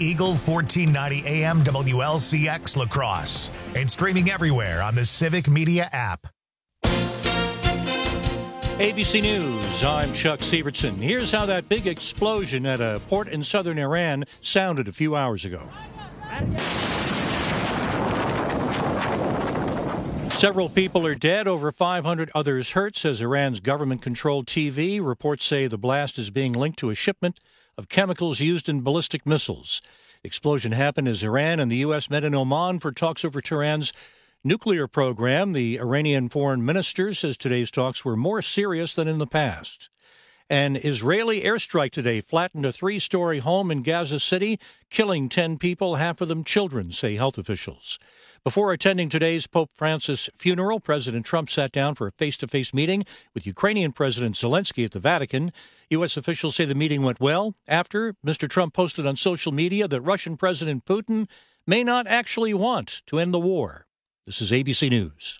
Eagle 1490 AM WLCX La Crosse and streaming everywhere on the Civic Media app. ABC News, I'm Chuck Sievertson. Here's how that big explosion at a port in southern Iran sounded a few hours ago. Several people are dead, over 500 others hurt, says Iran's government-controlled TV. Reports say the blast is being linked to a shipment of chemicals used in ballistic missiles. The explosion happened as Iran and the U.S. met in Oman for talks over Tehran's nuclear program. The Iranian foreign minister says today's talks were more serious than in the past. An Israeli airstrike today flattened a 3-story home in Gaza City, killing 10 people, half of them children, say health officials. Before attending today's Pope Francis funeral, President Trump sat down for a face-to-face meeting with Ukrainian President Zelensky at the Vatican. U.S. officials say the meeting went well. After, Mr. Trump posted on social media that Russian President Putin may not actually want to end the war. This is ABC News.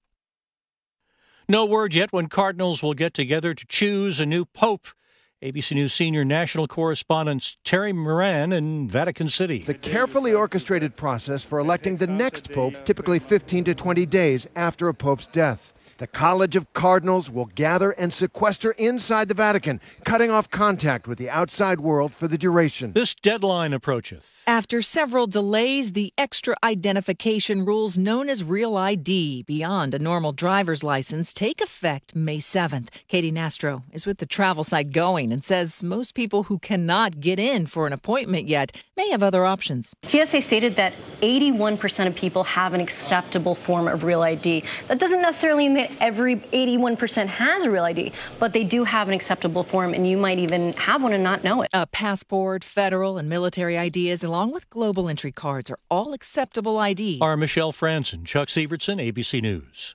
No word yet when cardinals will get together to choose a new pope. ABC News senior national correspondent Terry Moran in Vatican City. The carefully orchestrated process for electing the next pope, typically 15 to 20 days after a pope's death. The College of Cardinals will gather and sequester inside the Vatican, cutting off contact with the outside world for the duration. This deadline approacheth. After several delays, the extra identification rules known as Real ID beyond a normal driver's license take effect May 7th. Katie Nastro is with the travel site Going and says most people who cannot get in for an appointment yet may have other options. TSA stated that 81% of people have an acceptable form of Real ID. That doesn't necessarily mean that every 81% has a Real ID, but they do have an acceptable form, and you might even have one and not know it. A passport, federal and military IDs, along with global entry cards, are all acceptable IDs. Are Michelle Franson, Chuck Sievertson, ABC News.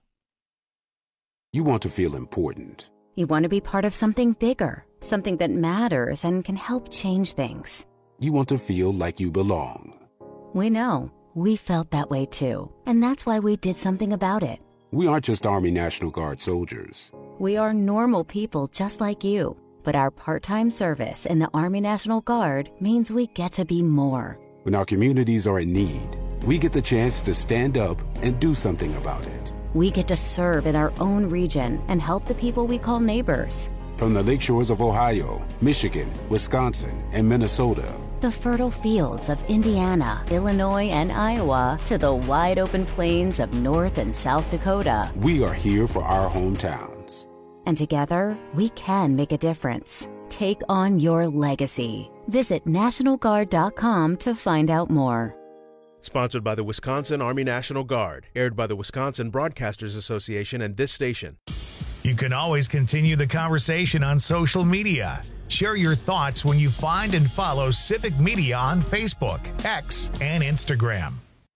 You want to feel important. You want to be part of something bigger, something that matters and can help change things. You want to feel like you belong. We know. We felt that way too. And that's why we did something about it. We aren't just Army National Guard soldiers. We are normal people just like you. But our part-time service in the Army National Guard means we get to be more. When our communities are in need, we get the chance to stand up and do something about it. We get to serve in our own region and help the people we call neighbors. From the lakeshores of Ohio, Michigan, Wisconsin, and Minnesota, the fertile fields of Indiana, Illinois, and Iowa, to the wide-open plains of North and South Dakota. We are here for our hometowns. And together, we can make a difference. Take on your legacy. Visit NationalGuard.com to find out more. Sponsored by the Wisconsin Army National Guard. Aired by the Wisconsin Broadcasters Association and this station. You can always continue the conversation on social media. Share your thoughts when you find and follow Civic Media on Facebook, X, and Instagram.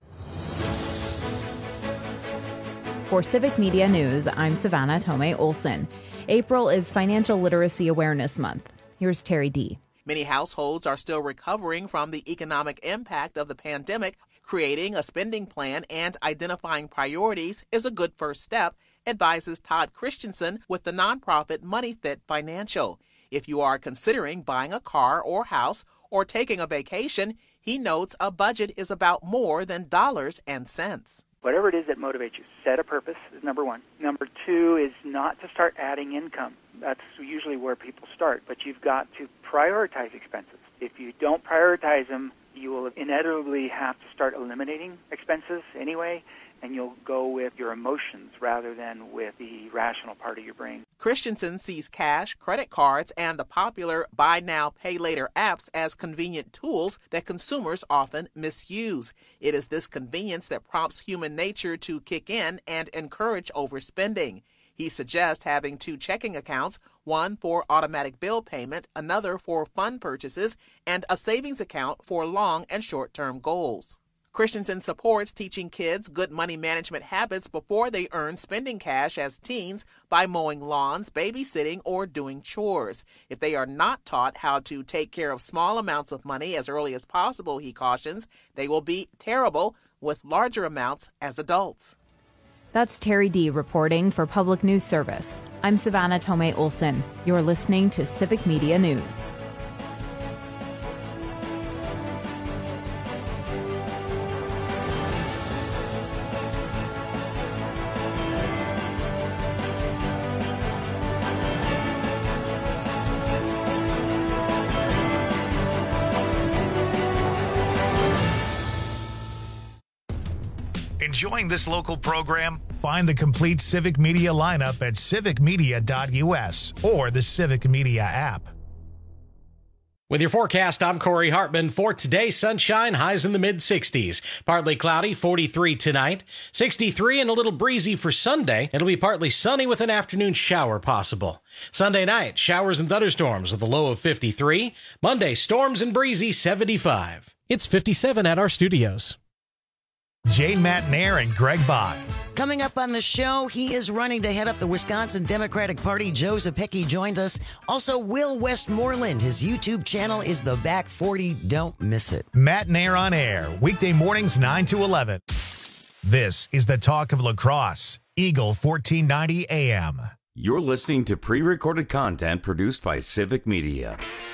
For Civic Media News, I'm Savannah Tomei Olson. April is Financial Literacy Awareness Month. Here's Terry D. Many households are still recovering from the economic impact of the pandemic. Creating a spending plan and identifying priorities is a good first step, advises Todd Christensen with the nonprofit MoneyFit Financial. If you are considering buying a car or house or taking a vacation, he notes a budget is about more than dollars and cents. Whatever it is that motivates you, set a purpose is number one. Number two is not to start adding income. That's usually where people start, but you've got to prioritize expenses. If you don't prioritize them, you will inevitably have to start eliminating expenses anyway, and you'll go with your emotions rather than with the rational part of your brain. Christensen sees cash, credit cards, and the popular buy now, pay later apps as convenient tools that consumers often misuse. It is this convenience that prompts human nature to kick in and encourage overspending. He suggests having 2 checking accounts, one for automatic bill payment, another for fund purchases, and a savings account for long and short-term goals. Christensen supports teaching kids good money management habits before they earn spending cash as teens by mowing lawns, babysitting, or doing chores. If they are not taught how to take care of small amounts of money as early as possible, he cautions, they will be terrible with larger amounts as adults. That's Terry D. reporting for Public News Service. I'm Savannah Tomei Olson. You're listening to Civic Media News. Enjoying this local program? Find the complete Civic Media lineup at civicmedia.us or the Civic Media app. With your forecast, I'm Corey Hartman. For today, sunshine, highs in the mid-60s. Partly cloudy, 43 tonight. 63 and a little breezy for Sunday. It'll be partly sunny with an afternoon shower possible. Sunday night, showers and thunderstorms with a low of 53. Monday, storms and breezy, 75. It's 57 at our studios. Jane Matnair and Greg Bye. Coming up on the show, he is running to head up the Wisconsin Democratic Party. Joe Zepecki joins us. Also, Will Westmoreland. His YouTube channel is The Back 40. Don't miss it. Matnair on air, weekday mornings 9 to 11. This is the talk of lacrosse. Eagle 1490 AM. You're listening to pre-recorded content produced by Civic Media.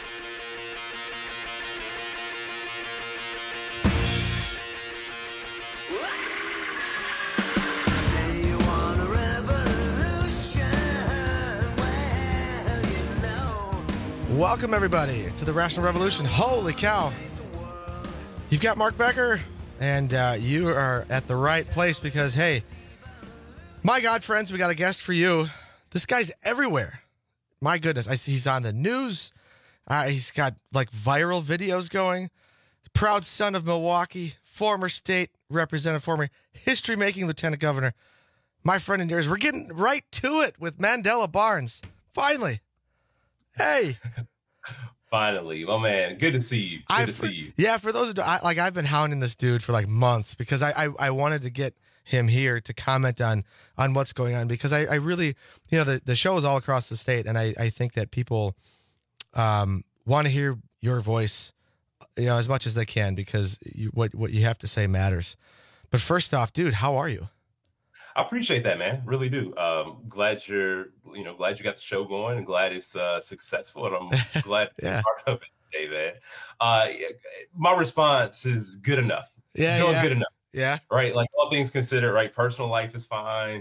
Welcome, everybody, to the Rational Revolution. Holy cow. You've got Mark Becker, and you are at the right place because, hey, my God, friends, we got a guest for you. This guy's everywhere. My goodness. I see he's on the news. He's got, like, viral videos going. Proud son of Milwaukee, former state representative, former history-making lieutenant governor. My friend and yours, we're getting right to it with Mandela Barnes. Finally. Hey. Finally, my man. Good to see you. Good to see you. Yeah, for those who I've been hounding this dude for like months because I wanted to get him here to comment on what's going on because I really, you know, the show is all across the state and I think that people want to hear your voice, you know, as much as they can because what you have to say matters. But first off, dude, how are you? I appreciate that, man. Really do. Glad you got the show going and glad it's successful. And I'm glad to be part of it today, man. My response is good enough. Yeah. Good enough. Yeah. Right. Like all things considered, right. Personal life is fine.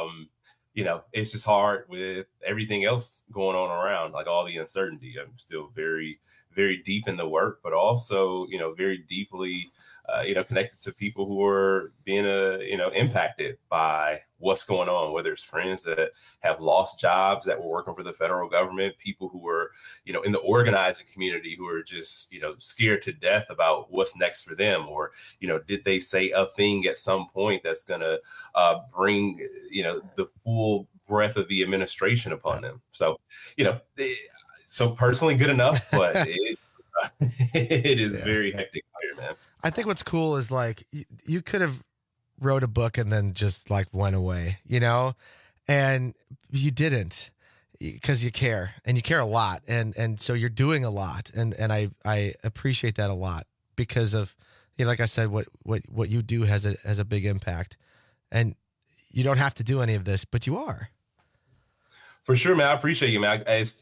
It's just hard with everything else going on around, like all the uncertainty. I'm still very, very deep in the work, but also, very deeply connected to people who are being, impacted by what's going on, whether it's friends that have lost jobs that were working for the federal government, people who are, in the organizing community who are just, scared to death about what's next for them. Or, did they say a thing at some point that's going to bring, the full breadth of the administration upon them? So, so personally good enough, but it is very hectic here, man. I think what's cool is like you could have wrote a book and then just like went away, and you didn't because you care and you care a lot. And so you're doing a lot. And I appreciate that a lot because of, like I said, what you do has a big impact and you don't have to do any of this, but you are. For sure, man. I appreciate you, man. It's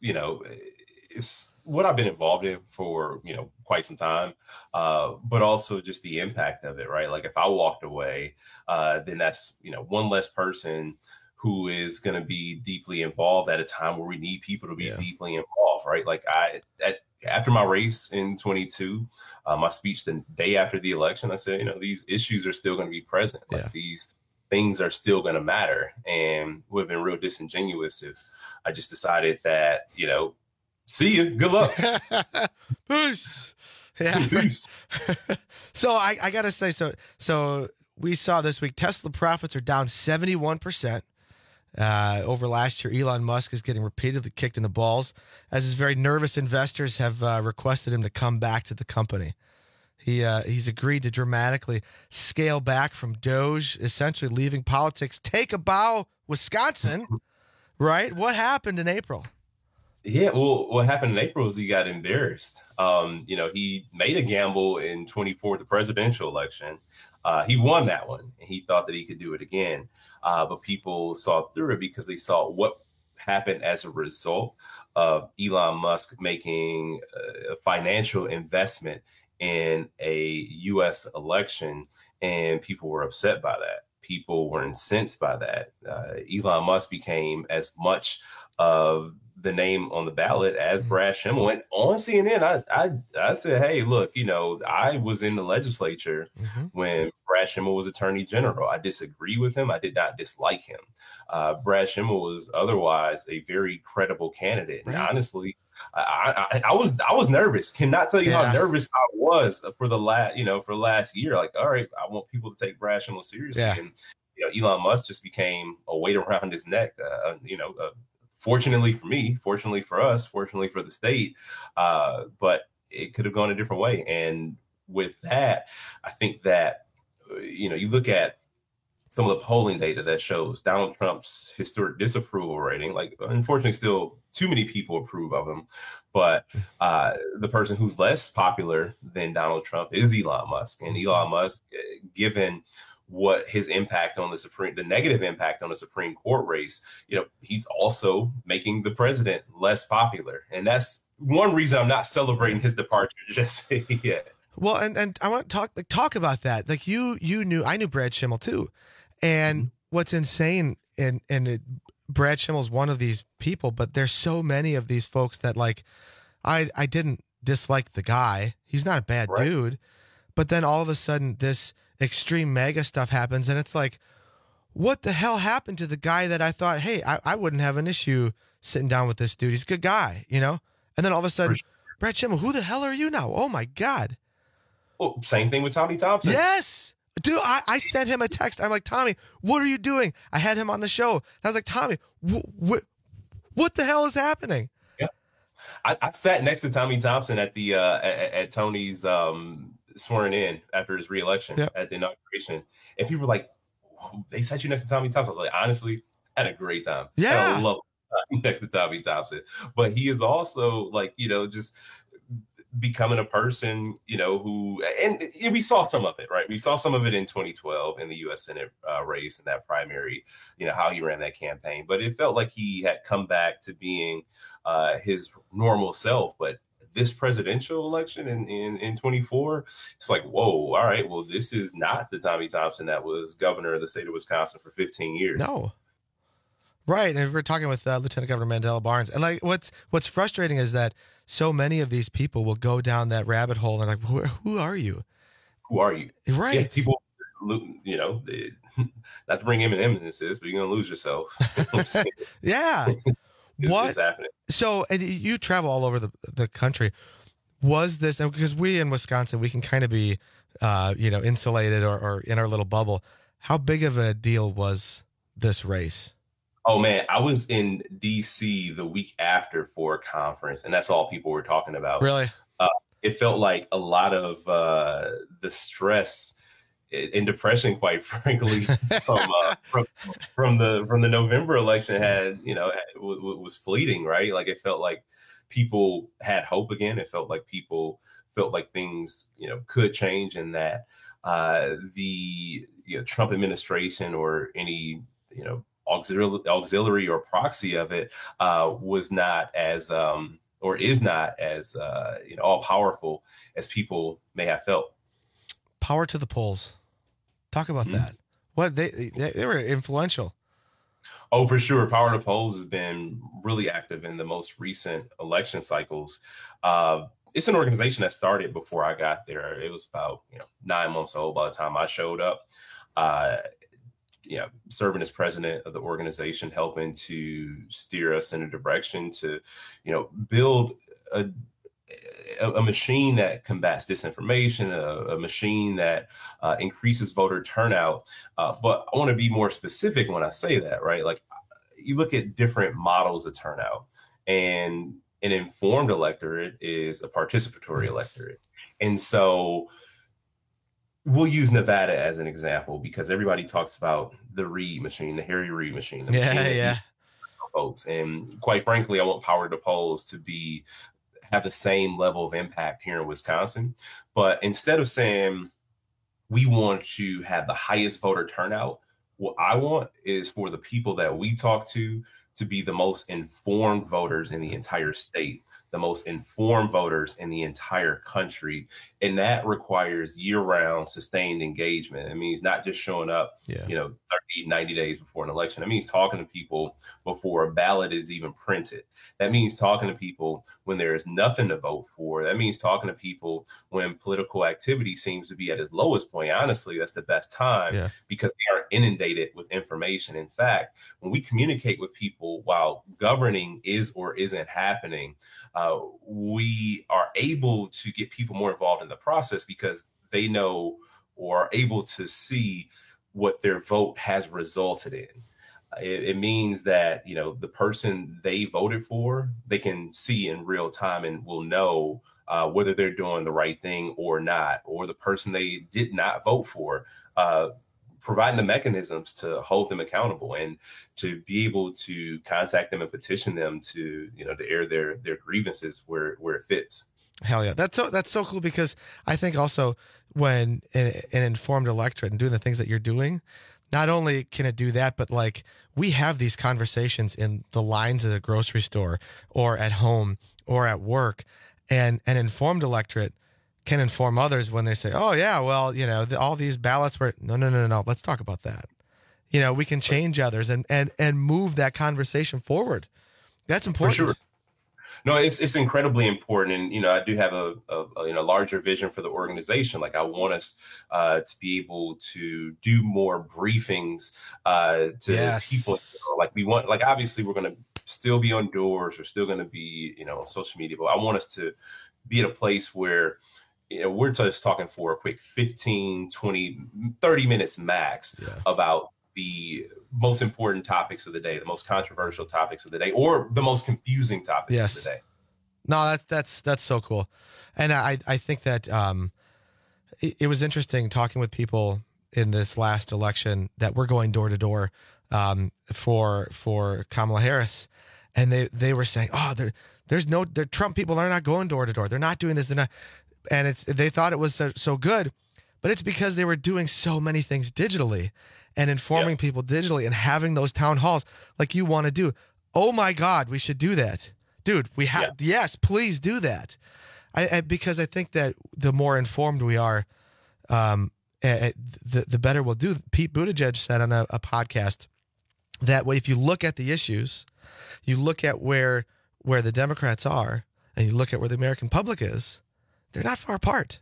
what I've been involved in for, quite some time, but also just the impact of it, right? Like if I walked away, then that's, one less person who is going to be deeply involved at a time where we need people to be deeply involved, right? Like after my race in 22, my speech the day after the election, I said, these issues are still going to be present. Like these things are still going to matter. And would have been real disingenuous if I just decided that, see you. Good luck. Peace. Yeah. Peace. So I got to say, so we saw this week, Tesla profits are down 71% over last year. Elon Musk is getting repeatedly kicked in the balls as his very nervous investors have requested him to come back to the company. He's agreed to dramatically scale back from Doge, essentially leaving politics. Take a bow, Wisconsin, right? What happened in April? Yeah, well, what happened in April is he got embarrassed. He made a gamble in 24, the presidential election. He won that one, and he thought that he could do it again. But people saw through it because they saw what happened as a result of Elon Musk making a financial investment in a U.S. election, and people were upset by that. People were incensed by that. Elon Musk became as much of the name on the ballot as Brad Schimel. Went on CNN. I said, hey, look, I was in the legislature when Brad Brad Schimel was Attorney General. I disagree with him. I did not dislike him. Brad Schimel was otherwise a very credible candidate. And honestly, I was nervous. Cannot tell you how nervous I was for the last year. Like, all right, I want people to take Brad Schimel seriously. Yeah. And Elon Musk just became a weight around his neck. Fortunately for me, fortunately for us, fortunately for the state, but it could have gone a different way. And with that, I think that, you look at some of the polling data that shows Donald Trump's historic disapproval rating. Like, unfortunately, still too many people approve of him. But the person who's less popular than Donald Trump is Elon Musk. And Elon Musk, given what his impact on the negative impact on the Supreme Court race, he's also making the president less popular. And that's one reason I'm not celebrating his departure just yet. Well, and I want to talk about that. Like I knew Brad Schimel too. And what's insane, and Brad Schimmel's one of these people, but there's so many of these folks that I didn't dislike the guy. He's not a bad dude. But then all of a sudden this extreme mega stuff happens, and it's like, what the hell happened to the guy that I thought, hey, I wouldn't have an issue sitting down with this dude. He's a good guy, And then all of a sudden, Brad Schimel, who the hell are you now? Oh my God. Well, same thing with Tommy Thompson. Yes. Dude, I sent him a text. I'm like, Tommy, what are you doing? I had him on the show. And I was like, Tommy, what the hell is happening? Yeah. I sat next to Tommy Thompson at the at Tony's swearing in after his reelection at the inauguration. And people were like, they sat you next to Tommy Thompson. I was like, honestly, I had a great time. Yeah. I love next to Tommy Thompson. But he is also just becoming a person, who, and we saw some of it, right? We saw some of it in 2012 in the U.S. Senate race and that primary, how he ran that campaign. But it felt like he had come back to being his normal self. But this presidential election in 24, it's like, whoa, all right, well, this is not the Tommy Thompson that was governor of the state of Wisconsin for 15 years. No. Right. And we're talking with Lieutenant Governor Mandela Barnes. And what's frustrating is that so many of these people will go down that rabbit hole and like, who are you? Who are you? Right. Yeah, people, not to bring Eminem into this, but you're going to lose yourself. Yeah. It's happening. So, and you travel all over the country. Was this, because we in Wisconsin, we can kind of be, insulated or in our little bubble. How big of a deal was this race? Oh, man, I was in D.C. the week after for a conference, and that's all people were talking about. Really? It felt like a lot of the stress and depression, quite frankly, from the November election was fleeting, right? Like, it felt like people had hope again. It felt like people felt like things, could change, and that the Trump administration or any, auxiliary or proxy of it was not as or is not as all powerful as people may have felt. Power to the polls. Talk about that. What they were influential. Oh, for sure. Power to polls has been really active in the most recent election cycles. It's an organization that started before I got there. It was about 9 months old by the time I showed up. Serving as president of the organization, helping to steer us in a direction to, build a machine that combats disinformation, a machine that increases voter turnout. But I want to be more specific when I say that, right? Like, you look at different models of turnout, and an informed electorate is a participatory electorate. And so we'll use Nevada as an example because everybody talks about the Reid machine, the Harry Reid machine. The machine votes. And quite frankly, I want Power to Polls to have the same level of impact here in Wisconsin. But instead of saying we want to have the highest voter turnout, what I want is for the people that we talk to be the most informed voters in the entire state, the most informed voters in the entire country. And that requires year-round sustained engagement. It means not just showing up, 30 be 90 days before an election. That means talking to people before a ballot is even printed. That means talking to people when there is nothing to vote for. That means talking to people when political activity seems to be at its lowest point. Honestly, that's the best time because they are inundated with information. In fact, when we communicate with people while governing is or isn't happening, we are able to get people more involved in the process because they know or are able to see what their vote has resulted in. It means that, you know, the person they voted for, they can see in real time and will know whether they're doing the right thing or not, or the person they did not vote for, providing the mechanisms to hold them accountable and to be able to contact them and petition them to, you know, to air their grievances where it fits. Hell yeah. That's so cool because I think also when an informed electorate and doing the things that you're doing, not only can it do that, but like we have these conversations in the lines at the grocery store or at home or at work, and an informed electorate can inform others when they say, oh yeah, well, you know, all these ballots were, no. Let's talk about that. You know, we can change others and move that conversation forward. That's important. For sure. No, it's incredibly important. And, you know, I do have a larger vision for the organization. Like I want us to be able to do more briefings to people. Like we want, like, obviously we're going to still be on doors. We're still going to be, you know, on social media, but I want us to be at a place where, you know, we're just talking for a quick 15, 20, 30 minutes max about the most important topics of the day, the most controversial topics of the day, or the most confusing topics of the day. No, that's so cool. And I think that it was interesting talking with people in this last election that we're going door to door for Kamala Harris. And they were saying, oh, there's no Trump people are not going door to door. They're not doing this. They're not. And they thought it was so good, but it's because they were doing so many things digitally and informing people digitally and having those town halls like you want to do. Oh my God, we should do that. Dude, we have, yes, please do that. Because I think that the more informed we are, the better we'll do. Pete Buttigieg said on a podcast that if you look at the issues, you look at where the Democrats are, and you look at where the American public is, they're not far apart.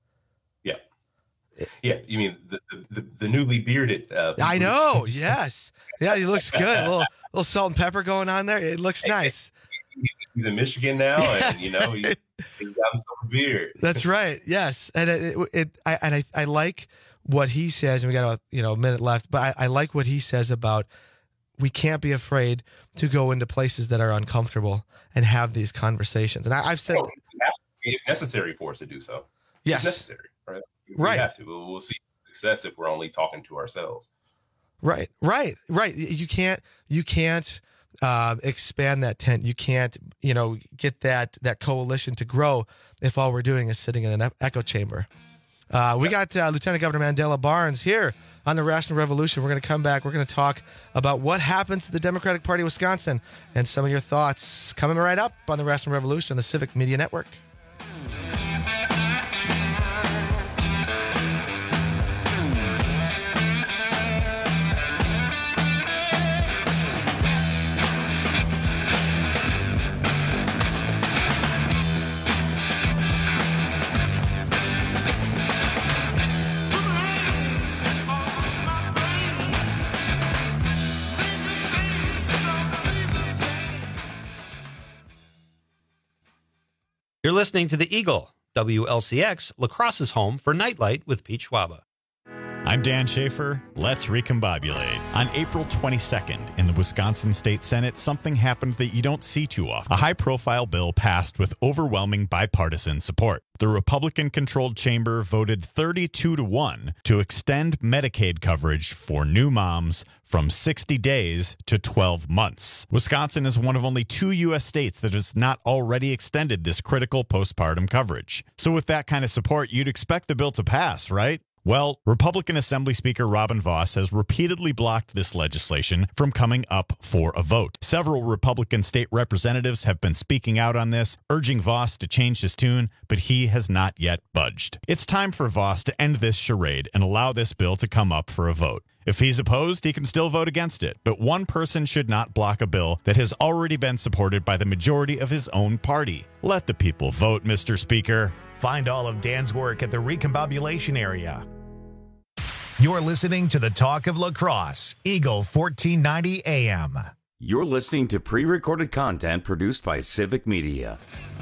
Yeah, you mean the newly bearded? I know. Yes. Yeah, he looks good. A little salt and pepper going on there. It looks nice. He's in Michigan now, and you know he's got himself a beard. That's right. Yes, and I like what he says. And we got a minute left, but I like what he says about we can't be afraid to go into places that are uncomfortable and have these conversations. And I've said it's necessary for us to do so. Yes, it's necessary. Right. We have to. We'll see success if we're only talking to ourselves. Right. You can't expand that tent. You can't, get that coalition to grow if all we're doing is sitting in an echo chamber. We got Lieutenant Governor Mandela Barnes here on the Rational Revolution. We're going to come back. We're going to talk about what happens to the Democratic Party of Wisconsin and some of your thoughts coming right up on the Rational Revolution on the Civic Media Network. You're listening to The Eagle, WLCX, La Crosse's home for Nightlight with Pete Schwaba. I'm Dan Schaefer. Let's recombobulate. On April 22nd, in the Wisconsin State Senate, something happened that you don't see too often. A high-profile bill passed with overwhelming bipartisan support. The Republican-controlled chamber voted 32-1 to extend Medicaid coverage for new moms from 60 days to 12 months. Wisconsin is one of only 2 U.S. states that has not already extended this critical postpartum coverage. So with that kind of support, you'd expect the bill to pass, right? Well, Republican Assembly Speaker Robin Vos has repeatedly blocked this legislation from coming up for a vote. Several Republican state representatives have been speaking out on this, urging Vos to change his tune, but he has not yet budged. It's time for Vos to end this charade and allow this bill to come up for a vote. If he's opposed, he can still vote against it, but one person should not block a bill that has already been supported by the majority of his own party. Let the people vote, Mr. Speaker. Find all of Dan's work at the Recombobulation area. You're listening to the Talk of La Crosse, Eagle 1490 AM. You're listening to pre-recorded content produced by Civic Media.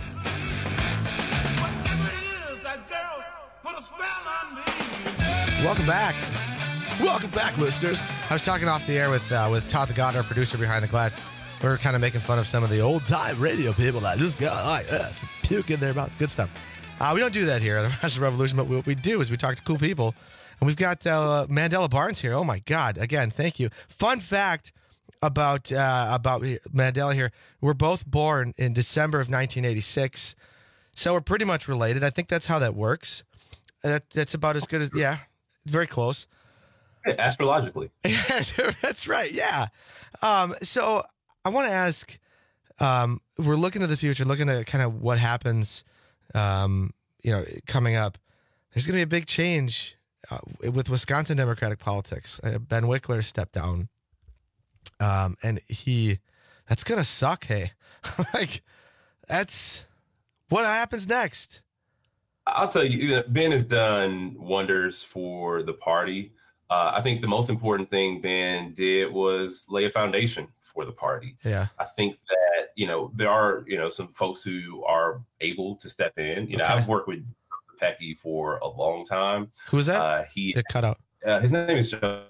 Welcome back. Welcome back, listeners. I was talking off the air with Todd the God, our producer behind the glass. We were kind of making fun of some of the old-time radio people that just got like puke in their mouths. Good stuff. We don't do that here at the National Revolution, but what we do is we talk to cool people. And we've got Mandela Barnes here. Oh, my God. Again, thank you. Fun fact about Mandela here. We're both born in December of 1986, so we're pretty much related. I think that's how that works. That's about as good as, yeah, very close. Astrologically. That's right, yeah. So I want to ask, we're looking to the future, looking at kind of what happens, coming up. There's going to be a big change with Wisconsin Democratic politics. Ben Wickler stepped down, and that's going to suck, hey. Like, that's what happens next. I'll tell you, Ben has done wonders for the party. I think the most important thing Ben did was lay a foundation for the party. Yeah. I think that, there are, some folks who are able to step in. Okay. I've worked with Pecky for a long time. Who's that? It cut out. His name is Joseph.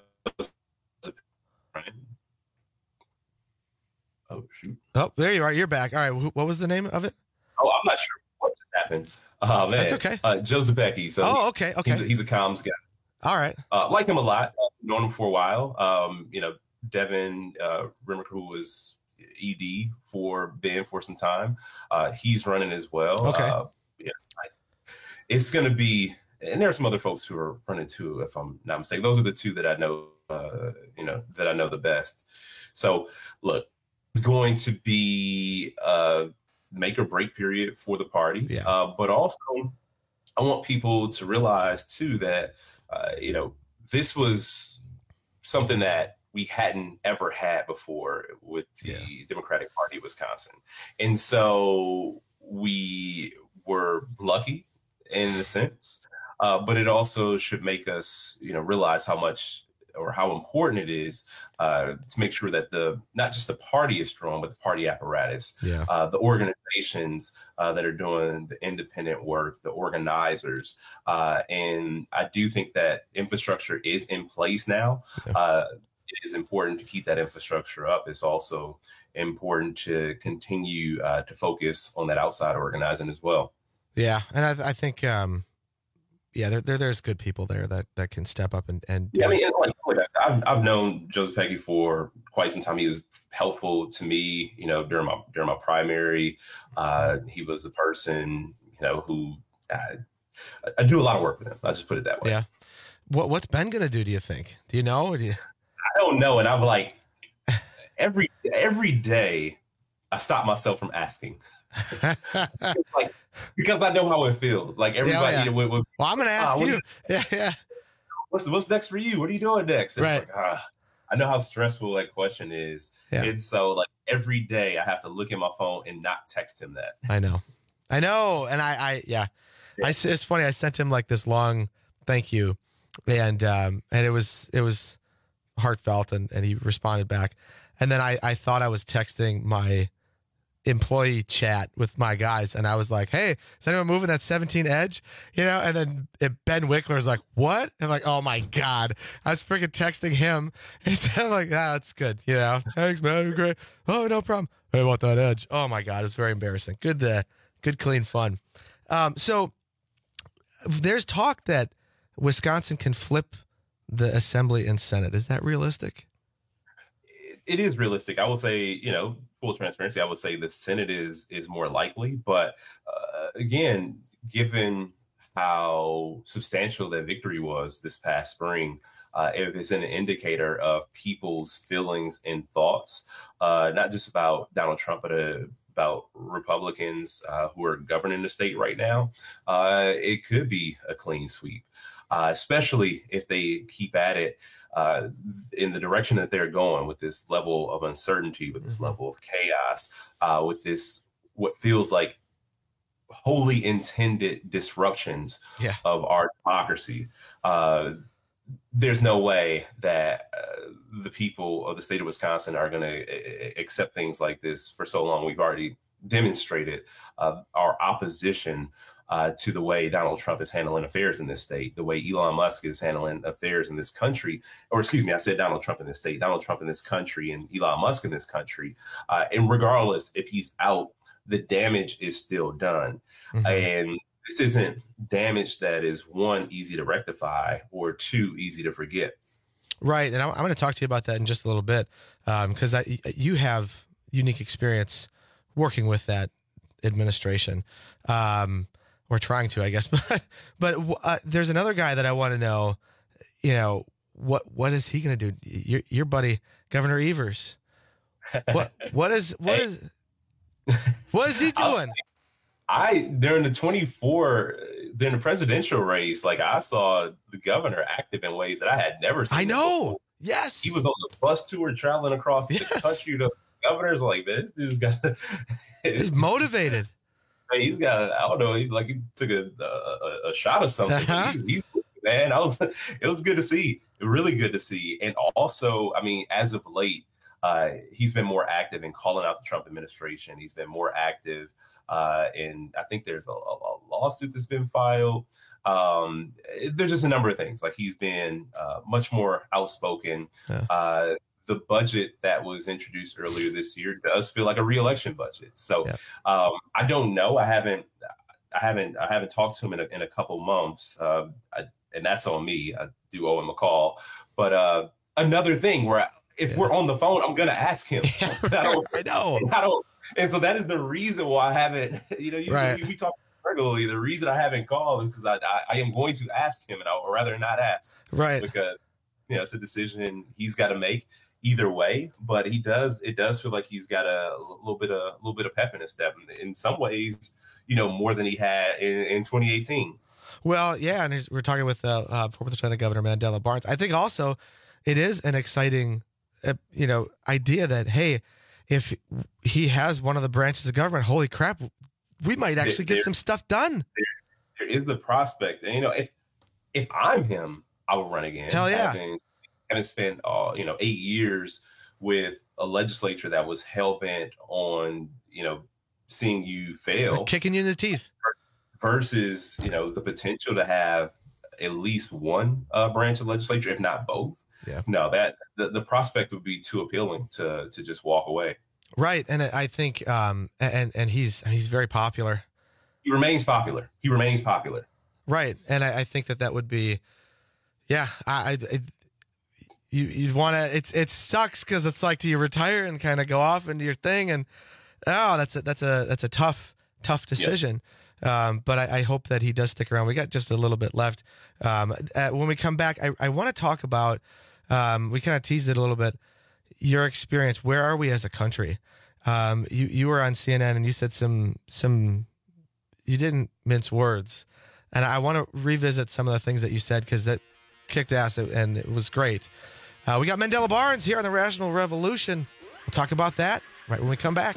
Oh, shoot. Oh, there you are. You're back. All right. What was the name of it? Oh, I'm not sure what just happened. Man. That's okay. Joseph Pecky. So okay. He's a comms guy. All right. Like him a lot. Known him for a while. Devin Rimmer, who was ED for Ben for some time. He's running as well. Okay. It's going to be, and there are some other folks who are running too, if I'm not mistaken. Those are the two that I know, that I know the best. So, look, it's going to be a make or break period for the party. Yeah. But also, I want people to realize too that, this was something that we hadn't ever had before with the Democratic Party of Wisconsin. And so we were lucky in a sense, but it also should make us, realize how much or how important it is to make sure that not just the party is strong, but the party apparatus, the organizations that are doing the independent work, the organizers. And I do think that infrastructure is in place now. It is important to keep that infrastructure up. It's also important to continue to focus on that outside organizing as well. Yeah, and I think, there's good people there that can step up and yeah. I mean, I've known Joseph Pecky for quite some time. He was helpful to me, during my primary. He was a person, who I do a lot of work with him. I'll just put it that way. Yeah. What's Ben gonna do? Do you think? Do you know? I don't know, and I'm like, every day I stop myself from asking. Because I know how it feels. Like everybody. Well, I'm going to ask you. Yeah. What's next for you? What are you doing next? And right. It's like, I know how stressful that question is. Yeah. It's so like every day I have to look at my phone and not text him that. I know. And it's funny. I sent him like this long thank you, and it was heartfelt, and he responded back. And then I thought I was texting my employee chat with my guys, and I was like, hey, is anyone moving that 17 Edge? And then Ben Wickler is like, what? And I'm like, oh my God, I was freaking texting him. And I'm like, that's good. Thanks, man. You're great. Oh, no problem. Hey, about that Edge. Oh my God. It's very embarrassing. Good, clean fun. So there's talk that Wisconsin can flip the Assembly and Senate. Is that realistic? It is realistic. I would say, full transparency, I would say the Senate is more likely. But again, given how substantial that victory was this past spring. If it's an indicator of people's feelings and thoughts, not just about Donald Trump, but about Republicans who are governing the state right now, it could be a clean sweep, especially if they keep at it in the direction that they're going with this level of uncertainty, with this level of chaos, with this what feels like wholly intended disruptions of our democracy. There's no way that the people of the state of Wisconsin are going to accept things like this for so long. We've already demonstrated our opposition to the way Donald Trump is handling affairs in this state, the way Elon Musk is handling affairs in this country, or excuse me, I said Donald Trump in this state, Donald Trump in this country and Elon Musk in this country. And regardless if he's out, the damage is still done. And this isn't damage that is, one, easy to rectify, or two, easy to forget. Right. And I'm going to talk to you about that in just a little bit, because you have unique experience working with that administration, or trying to, I guess. But there's another guy that I want to know, what is he going to do? Your buddy, Governor Evers. What is he doing? During the presidential race, like, I saw the governor active in ways that I had never seen. I know. Before. Yes. He was on the bus tour traveling across the country. The governor's like, this dude's got. He's motivated. He's got. I don't know. He took a shot of something. He's man. It was good to see. Really good to see. And also, I mean, as of late, he's been more active in calling out the Trump administration. He's been more active. And I think there's a lawsuit that's been filed. There's just a number of things. Like, he's been much more outspoken. The budget that was introduced earlier this year does feel like a re-election budget. So I don't know. I haven't talked to him in a couple months, and that's on me. I do owe him a call. But another thing where if we're on the phone, I'm gonna ask him. I know. And so that is the reason why I haven't. We talk regularly. The reason I haven't called is because I am going to ask him, and I would rather not ask. Right. Because it's a decision he's got to make either way. But it does feel like he's got a little bit of pep in his step. In some ways, more than he had in 2018. Well, yeah, and we're talking with former Lieutenant Governor Mandela Barnes. I think also it is an exciting, idea that, hey, if he has one of the branches of government, holy crap, we might actually get some stuff done. There is the prospect. And, if I'm him, I will run again. Hell yeah. Having spent, 8 years with a legislature that was hell-bent on, seeing you fail. Like kicking you in the teeth. Versus, the potential to have at least one branch of legislature, if not both. Yeah. No, that the prospect would be too appealing to just walk away. Right. And I think and he's very popular. He remains popular. Right. And I think that would be, you want to, it sucks because it's like, do you retire and kind of go off into your thing? And that's a tough decision. Yeah. But I hope that he does stick around. We got just a little bit left. When we come back, I want to talk about, we kind of teased it a little bit, your experience. Where are we as a country? You were on CNN and you said some, you didn't mince words. And I want to revisit some of the things that you said because that kicked ass and it was great. We got Mandela Barnes here on the Rational Revolution. We'll talk about that right when we come back.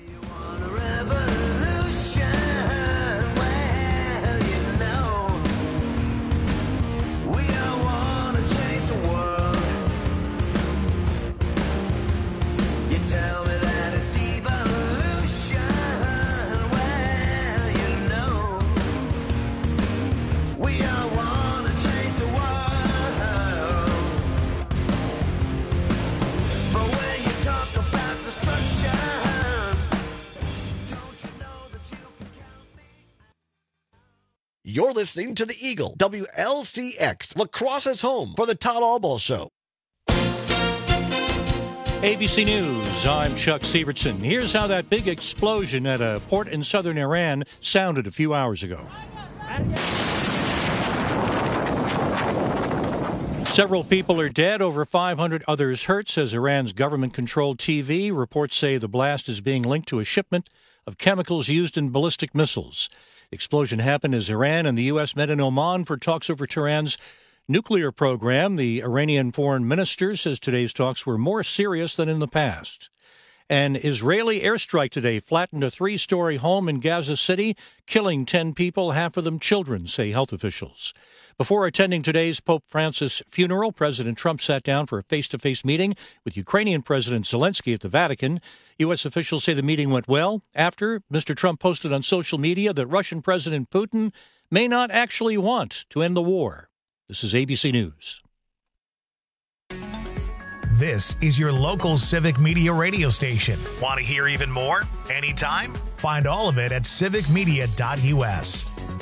You're listening to the Eagle, WLCX, La Crosse's home for the Todd Albaugh Show. ABC News, I'm Chuck Sievertson. Here's how that big explosion at a port in southern Iran sounded a few hours ago. Several people are dead, over 500 others hurt, says Iran's government-controlled TV. Reports say the blast is being linked to a shipment of chemicals used in ballistic missiles. The explosion happened as Iran and the U.S. met in Oman for talks over Tehran's nuclear program. The Iranian foreign minister says today's talks were more serious than in the past. An Israeli airstrike today flattened a 3-story home in Gaza City, killing 10 people, half of them children, say health officials. Before attending today's Pope Francis funeral, President Trump sat down for a face-to-face meeting with Ukrainian President Zelensky at the Vatican. U.S. officials say the meeting went well. After, Mr. Trump posted on social media that Russian President Putin may not actually want to end the war. This is ABC News. This is your local Civic Media radio station. Want to hear even more? Anytime? Find all of it at civicmedia.us.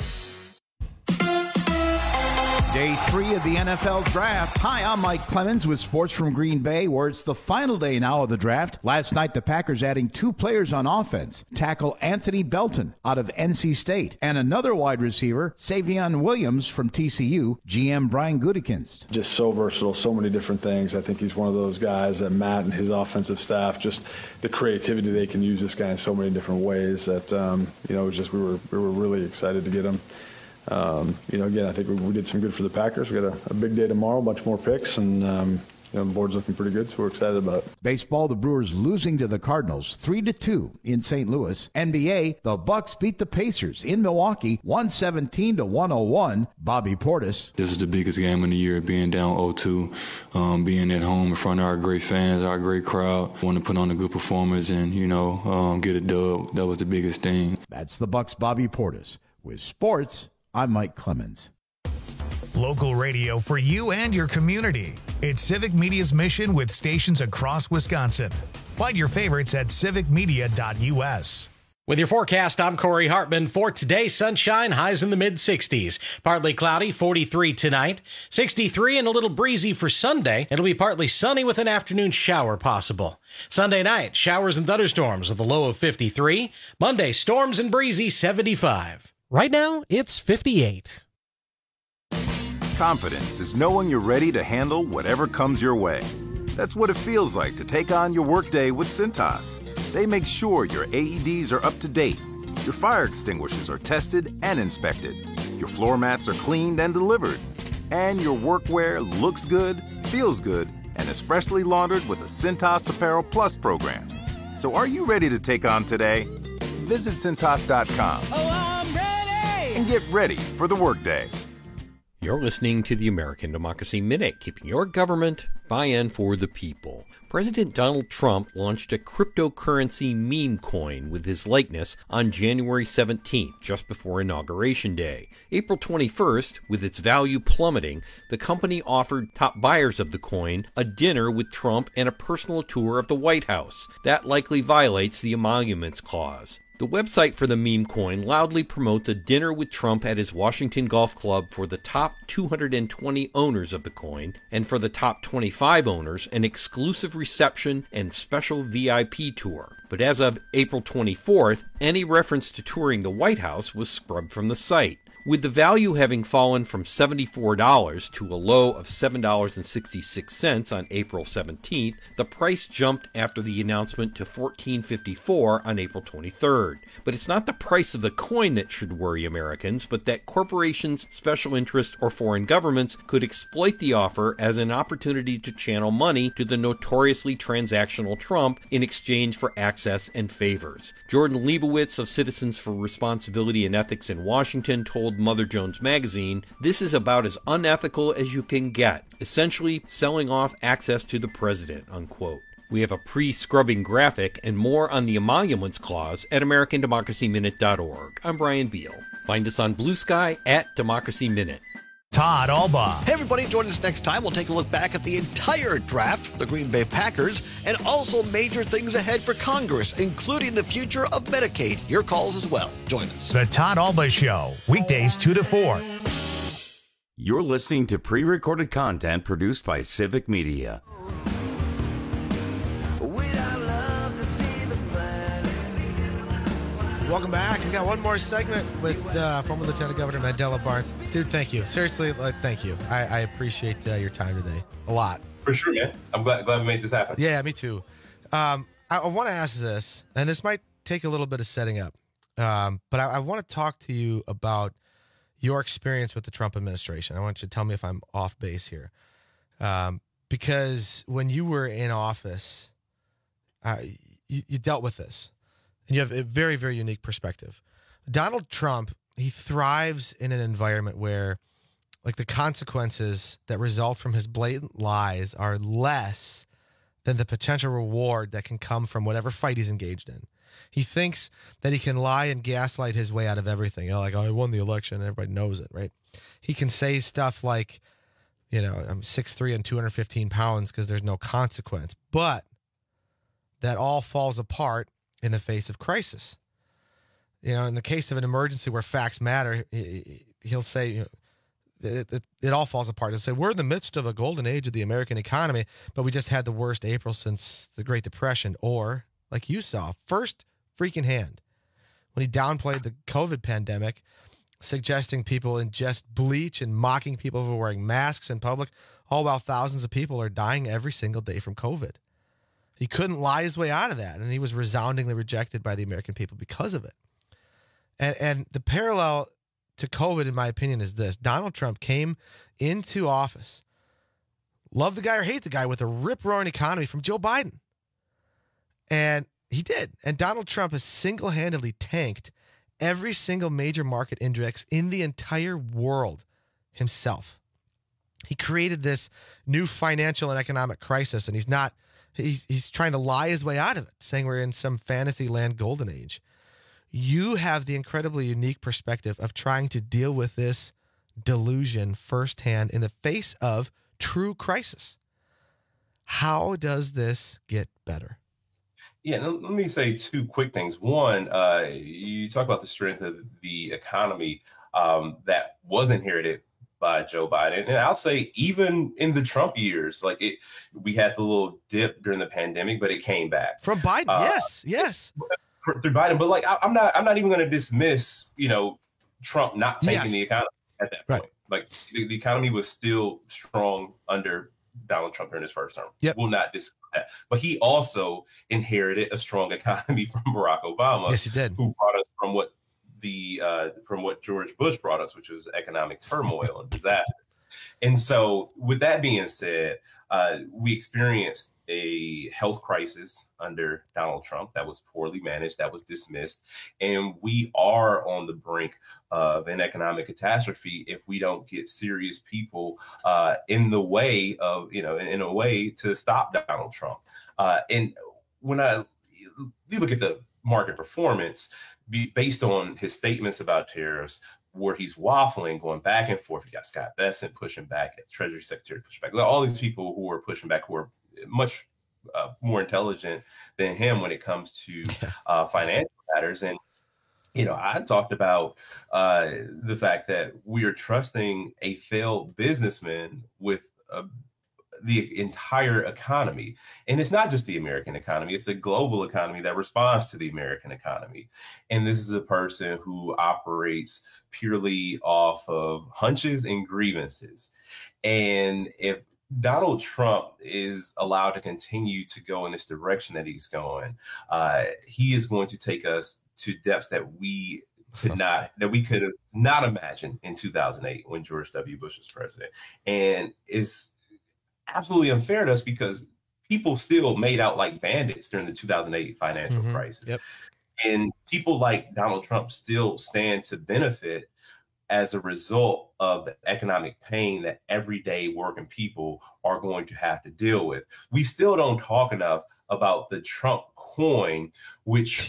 Day 3 of the NFL Draft. Hi, I'm Mike Clemens with sports from Green Bay, where it's the final day now of the draft. Last night, the Packers adding 2 players on offense. Tackle Anthony Belton out of NC State, and another wide receiver, Savion Williams from TCU, GM Brian Gutekunst. Just so versatile, so many different things. I think he's one of those guys that Matt and his offensive staff, just the creativity they can use this guy in so many different ways that, just we were really excited to get him. Again, I think we did some good for the Packers. We got a big day tomorrow, a bunch more picks, and the board's looking pretty good, so we're excited about it. Baseball, the Brewers losing to the Cardinals 3-2 in St. Louis. NBA, the Bucks beat the Pacers in Milwaukee 117-101. Bobby Portis. This is the biggest game of the year, being down 0-2, being at home in front of our great fans, our great crowd. Want to put on a good performance and, get a dub. That was the biggest thing. That's the Bucks' Bobby Portis. With sports, I'm Mike Clemens. Local radio for you and your community. It's Civic Media's mission with stations across Wisconsin. Find your favorites at civicmedia.us. With your forecast, I'm Corey Hartman. For today, sunshine, highs in the mid-60s. Partly cloudy, 43 tonight. 63 and a little breezy for Sunday. It'll be partly sunny with an afternoon shower possible. Sunday night, showers and thunderstorms with a low of 53. Monday, storms and breezy, 75. Right now, it's 58. Confidence is knowing you're ready to handle whatever comes your way. That's what it feels like to take on your workday with Cintas. They make sure your AEDs are up to date, your fire extinguishers are tested and inspected, your floor mats are cleaned and delivered, and your workwear looks good, feels good, and is freshly laundered with the Cintas Apparel Plus program. So are you ready to take on today? Visit Cintas.com. And get ready for the workday. You're listening to the American Democracy Minute, keeping your government buy-in for the people. President Donald Trump launched a cryptocurrency meme coin with his likeness on January 17th, just before Inauguration Day. April 21st, with its value plummeting, the company offered top buyers of the coin a dinner with Trump and a personal tour of the White House. That likely violates the Emoluments Clause. The website for the meme coin loudly promotes a dinner with Trump at his Washington Golf Club for the top 220 owners of the coin, and for the top 25 owners, an exclusive reception and special VIP tour. But as of April 24th, any reference to touring the White House was scrubbed from the site. With the value having fallen from $74 to a low of $7.66 on April 17th, the price jumped after the announcement to $14.54 on April 23rd. But it's not the price of the coin that should worry Americans, but that corporations, special interests, or foreign governments could exploit the offer as an opportunity to channel money to the notoriously transactional Trump in exchange for access and favors. Jordan Leibowitz of Citizens for Responsibility and Ethics in Washington told Mother Jones Magazine, "This is about as unethical as you can get, essentially selling off access to the president," unquote. We have a pre-scrubbing graphic and more on the Emoluments Clause at AmericanDemocracyMinute.org. I'm Brian Beal. Find us on Blue Sky at Democracy Minute. Todd Albaugh. Hey, everybody, join us next time. We'll take a look back at the entire draft for the Green Bay Packers and also major things ahead for Congress, including the future of Medicaid. Your calls as well. Join us. The Todd Albaugh Show, weekdays 2 to 4. You're listening to pre-recorded content produced by Civic Media. Welcome back. We got one more segment with former Lieutenant Governor Mandela Barnes. Dude, thank you. Seriously, thank you. I appreciate your time today a lot. For sure, man. I'm glad we made this happen. Yeah, me too. I want to ask this, and this might take a little bit of setting up, but I want to talk to you about your experience with the Trump administration. I want you to tell me if I'm off base here. Because when you were in office, you dealt with this, and you have a very, very unique perspective. Donald Trump, he thrives in an environment where, like, the consequences that result from his blatant lies are less than the potential reward that can come from whatever fight he's engaged in. He thinks that he can lie and gaslight his way out of everything. You know, like, oh, I won the election, and everybody knows it, right? He can say stuff like, you know, I'm 6'3" and 215 pounds because there's no consequence. But that all falls apart in the face of crisis. You know, in the case of an emergency where facts matter, he'll say, you know, it all falls apart. He'll say, we're in the midst of a golden age of the American economy, but we just had the worst April since the Great Depression. Or, like you saw, first freaking hand, when he downplayed the COVID pandemic, suggesting people ingest bleach and mocking people for wearing masks in public, all while thousands of people are dying every single day from COVID. He couldn't lie his way out of that, and he was resoundingly rejected by the American people because of it. And the parallel to COVID, in my opinion, is this. Donald Trump came into office, love the guy or hate the guy, with a rip-roaring economy from Joe Biden. And he did. And Donald Trump has single-handedly tanked every single major market index in the entire world himself. He created this new financial and economic crisis, and he's trying to lie his way out of it, saying we're in some fantasy land golden age. You have the incredibly unique perspective of trying to deal with this delusion firsthand in the face of true crisis. How does this get better? Yeah, let me say two quick things. One, you talk about the strength of the economy that was inherited by Joe Biden. And I'll say even in the Trump years, we had the little dip during the pandemic, but it came back. From Biden, yes. Through Biden. But I'm not even going to dismiss, Trump not taking the economy at that point. Right. Like the economy was still strong under Donald Trump during his first term. Yep. Will not discuss that. But he also inherited a strong economy from Barack Obama. Yes, he did. Who brought us from what George Bush brought us, which was economic turmoil and disaster. And so with that being said, we experienced a health crisis under Donald Trump that was poorly managed, that was dismissed. And we are on the brink of an economic catastrophe if we don't get serious people in the way of, in a way to stop Donald Trump. And when you look at the market performance, based on his statements about tariffs, where he's waffling, going back and forth. You got Scott Bessent pushing back, Treasury Secretary pushing back. All these people who are pushing back, who are much more intelligent than him when it comes to financial matters. And, I talked about the fact that we are trusting a failed businessman with the entire economy. And it's not just the American economy, it's the global economy that responds to the American economy. And this is a person who operates purely off of hunches and grievances. And if Donald Trump is allowed to continue to go in this direction that he's going, he is going to take us to depths that we could have not imagined in 2008 when George W. Bush was president. And it's absolutely unfair to us because people still made out like bandits during the 2008 financial crisis. Yep. And people like Donald Trump still stand to benefit as a result of the economic pain that everyday working people are going to have to deal with. We still don't talk enough about the Trump coin, which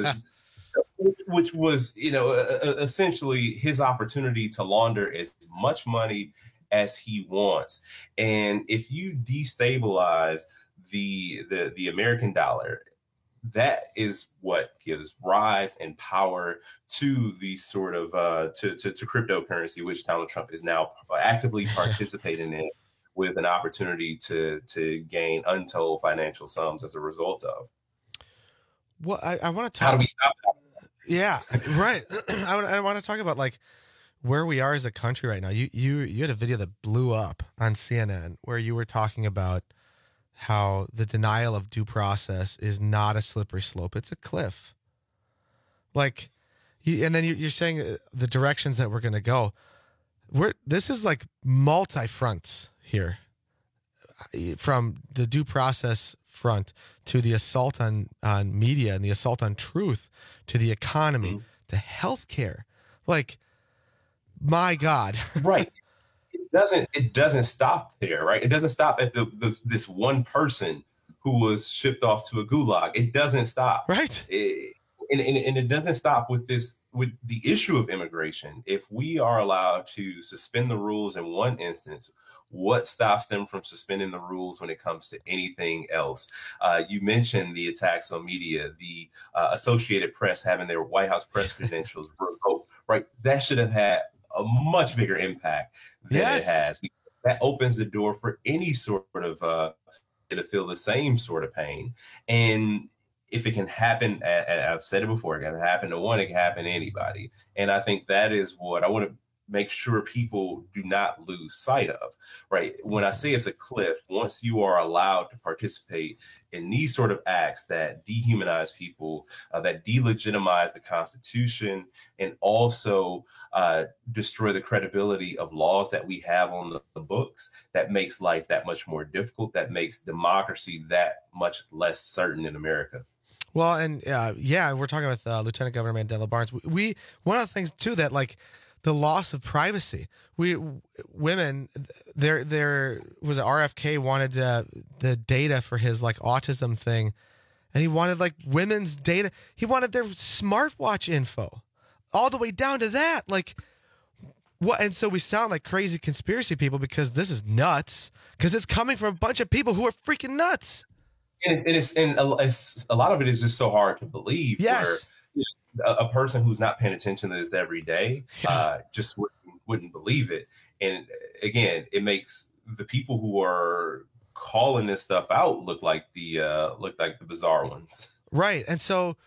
was, essentially his opportunity to launder as much money as he wants. And if you destabilize the American dollar, that is what gives rise and power to the sort of to cryptocurrency, which Donald Trump is now actively participating in, with an opportunity to gain untold financial sums as a result of. Well, I want to talk. How do we stop that? Yeah, right. I want to talk about like where we are as a country right now. You had a video that blew up on CNN where you were talking about how the denial of due process is not a slippery slope; it's a cliff. Like, and then you're saying the directions that we're going to go. This is like multi-fronts here, from the due process front to the assault on media and the assault on truth to the economy to healthcare. Like, my God. Right. It doesn't stop there, right? It doesn't stop at this one person who was shipped off to a gulag. It doesn't stop. Right. And it doesn't stop with the issue of immigration. If we are allowed to suspend the rules in one instance, what stops them from suspending the rules when it comes to anything else? You mentioned the attacks on media, the Associated Press having their White House press credentials revoked, right? That should have had a much bigger impact than it has. That opens the door for any sort of to feel the same sort of pain. And if it can happen, I've said it before, it can happen to one, it can happen to anybody. And I think that is what I want to make sure people do not lose sight of, right? When I say it's a cliff, once you are allowed to participate in these sort of acts that dehumanize people, that delegitimize the Constitution, and also destroy the credibility of laws that we have on the books, that makes life that much more difficult, that makes democracy that much less certain in America. Well, and we're talking with Lieutenant Governor Mandela Barnes. We one of the things too that like the loss of privacy. Women, there was RFK wanted the data for his like autism thing, and he wanted like women's data. He wanted their smartwatch info, all the way down to that. Like what? And so we sound like crazy conspiracy people because this is nuts. Because it's coming from a bunch of people who are freaking nuts. And a lot of it is just so hard to believe. Yes. Where a person who's not paying attention to this every day just wouldn't believe it. And again, it makes the people who are calling this stuff out look like the bizarre ones. Right. And so,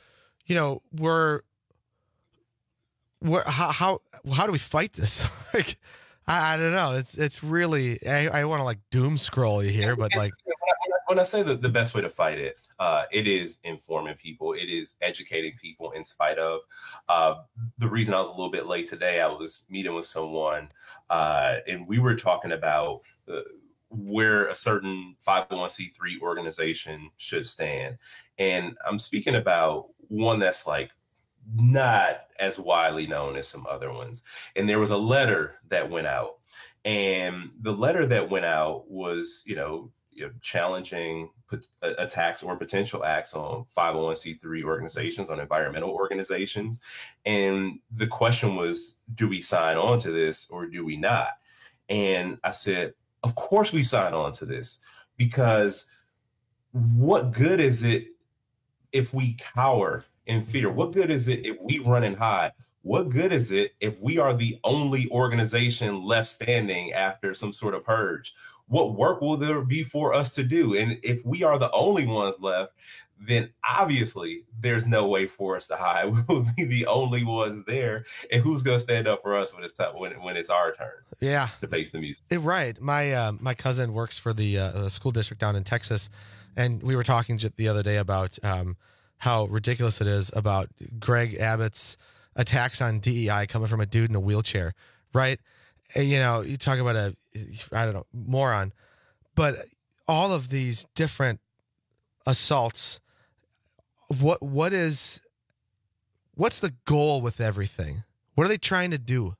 how do we fight this? Like, I don't know. It's really, I want to like doom scroll you here, but like. When I say the best way to fight it, it is informing people. It is educating people in spite of. The reason I was a little bit late today, I was meeting with someone and we were talking about where a certain 501c3 organization should stand. And I'm speaking about one that's like not as widely known as some other ones. And there was a letter that went out. And the letter that went out was, challenging attacks or potential acts on 501c3 organizations, on environmental organizations. And the question was, do we sign on to this or do we not? And I said, of course we sign on to this, because what good is it if we cower in fear? What good is it if we run and hide? What good is it if we are the only organization left standing after some sort of purge? What work will there be for us to do? And if we are the only ones left, then obviously there's no way for us to hide. We will be the only ones there. And who's going to stand up for us when it's time, when it's our turn? Yeah, to face the music. Right. My cousin works for the school district down in Texas, and we were talking the other day about how ridiculous it is about Greg Abbott's attacks on DEI coming from a dude in a wheelchair, right? And, you talk about a moron, but all of these different assaults, what's the goal with everything? What are they trying to do?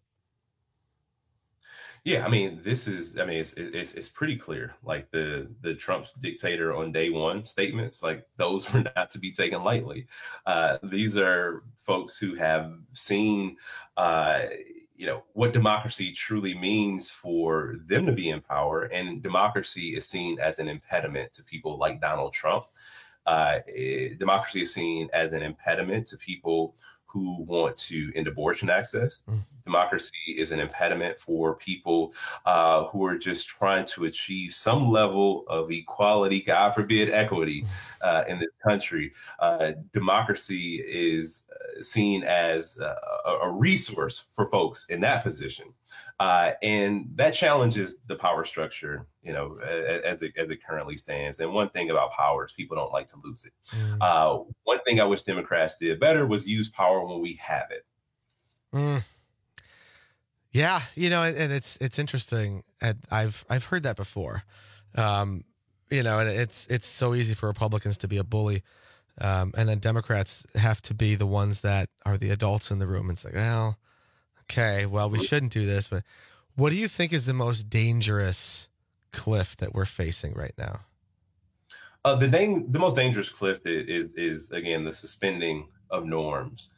Yeah, it's pretty clear. Like the Trump's dictator on day one statements, like those were not to be taken lightly. These are folks who have seen, what democracy truly means for them to be in power. And democracy is seen as an impediment to people like Donald Trump. Democracy is seen as an impediment to people who want to end abortion access. Democracy is an impediment for people who are just trying to achieve some level of equality, God forbid, equity in this country. Democracy is seen as a resource for folks in that position. And that challenges the power structure, as it currently stands. And one thing about power is people don't like to lose it. One thing I wish Democrats did better was use power when we have it. Yeah, and it's interesting. I've heard that before. And it's so easy for Republicans to be a bully, and then Democrats have to be the ones that are the adults in the room. It's like, well, okay, well, we shouldn't do this. But what do you think is the most dangerous cliff that we're facing right now? The most dangerous cliff is again the suspending of norms.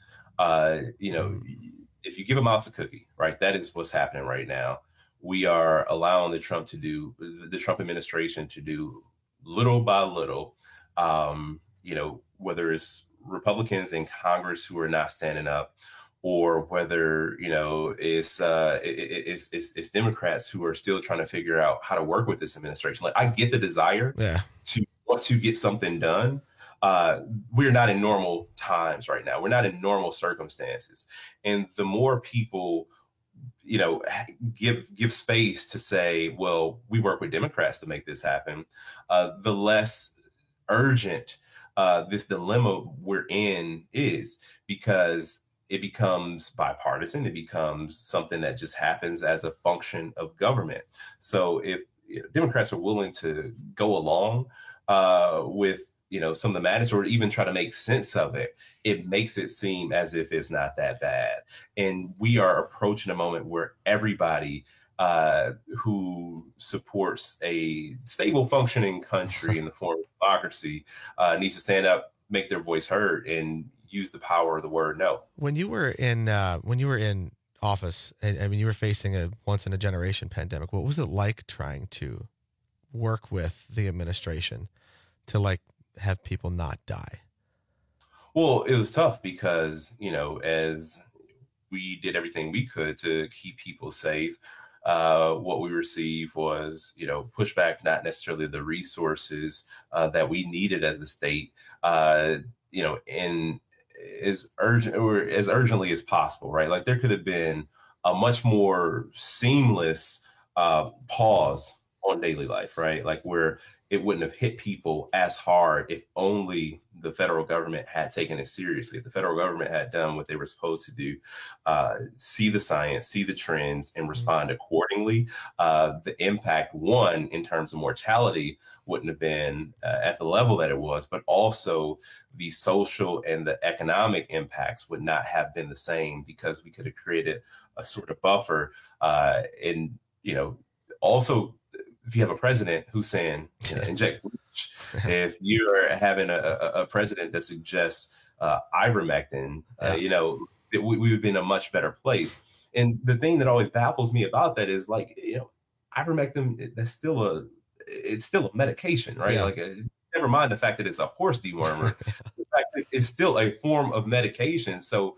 If you give a mouse a cookie, right, that is what's happening right now. We are allowing the Trump administration to do little by little, whether it's Republicans in Congress who are not standing up, or whether, it's Democrats who are still trying to figure out how to work with this administration. Like, I get the desire to want to get something done. We're not in normal times right now. We're not in normal circumstances. And the more people, give space to say, well, we work with Democrats to make this happen, the less urgent this dilemma we're in is, because it becomes bipartisan. It becomes something that just happens as a function of government. So if Democrats are willing to go along with some of the madness, or even try to make sense of it, it makes it seem as if it's not that bad. And we are approaching a moment where everybody who supports a stable, functioning country in the form of democracy needs to stand up, make their voice heard, and use the power of the word no. When you were in office, and you were facing a once in a generation pandemic, what was it like trying to work with the administration to have people not die? Well, it was tough because, as we did everything we could to keep people safe, what we received was, pushback, not necessarily the resources that we needed as a state, in as urgent or as urgently as possible, right? Like, there could have been a much more seamless pause on daily life, right? Like, where it wouldn't have hit people as hard if only the federal government had taken it seriously. If the federal government had done what they were supposed to do, see the science, see the trends, and respond accordingly, the impact, one, in terms of mortality, wouldn't have been at the level that it was, but also the social and the economic impacts would not have been the same, because we could have created a sort of buffer. And, also, if you have a president who's saying, inject bleach, if you're having a president that suggests ivermectin, we would be in a much better place. And the thing that always baffles me about that is, ivermectin, it's still a medication, right? Yeah. Never mind the fact that it's a horse dewormer. In fact, it's still a form of medication. So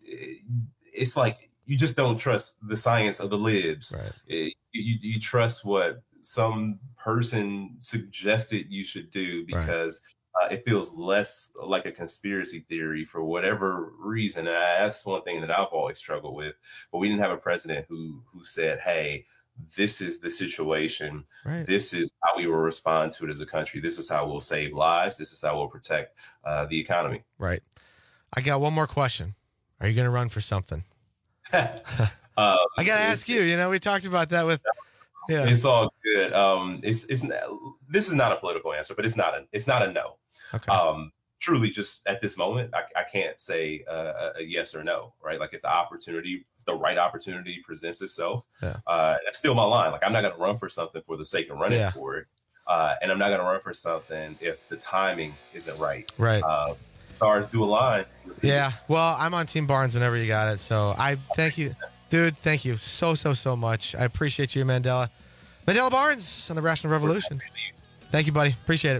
it's like, you just don't trust the science of the libs. Right. You trust what some person suggested you should do because it feels less like a conspiracy theory for whatever reason. And that's one thing that I've always struggled with. But we didn't have a president who said, hey, this is the situation. Right. This is how we will respond to it as a country. This is how we'll save lives. This is how we'll protect the economy. Right. I got one more question. Are you going to run for something? I got to ask you. We talked about that with. Yeah, it's all good. This is not a political answer, but it's not a no. Okay. Truly, just at this moment, I can't say a yes or no. Right? Like, if the right opportunity presents itself, that's still my line. Like, I'm not going to run for something for the sake of running for it, and I'm not going to run for something if the timing isn't right. Right. Stars do align. Yeah. Well, I'm on Team Barnes whenever you got it. So I thank you, dude. Thank you so much. I appreciate you, Mandela Barnes on the Rational Revolution. Thank you, buddy. Appreciate it.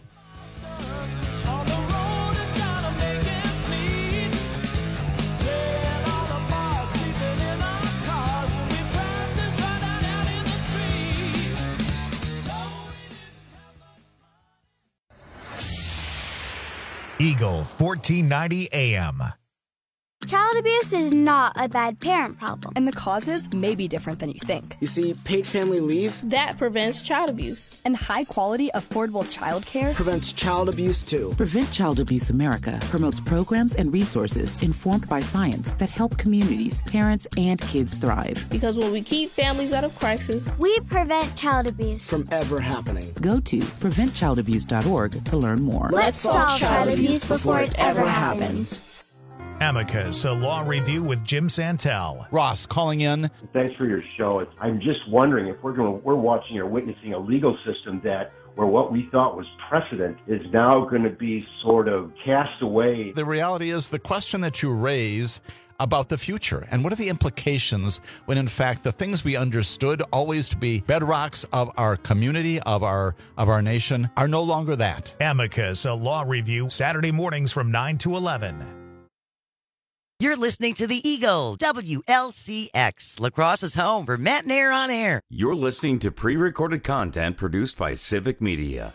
Eagle 1490 AM. Child abuse is not a bad parent problem. And the causes may be different than you think. You see, paid family leave That prevents child abuse. And high-quality, affordable child care prevents child abuse, too. Prevent Child Abuse America promotes programs and resources informed by science that help communities, parents, and kids thrive. Because when we keep families out of crisis, we prevent child abuse From ever happening. Go to preventchildabuse.org to learn more. Let's solve child abuse before it ever happens. Amicus, a law review with Jim Santel. Ross calling in. Thanks for your show. I'm just wondering if we're watching or witnessing a legal system where what we thought was precedent is now going to be sort of cast away. The reality is the question that you raise about the future and what are the implications when in fact the things we understood always to be bedrocks of our community, of our nation, are no longer that. Amicus, a law review, Saturday mornings from 9 to 11. You're listening to the Eagle, WLCX, La Crosse's home for Matt and Air on Air. You're listening to pre-recorded content produced by Civic Media.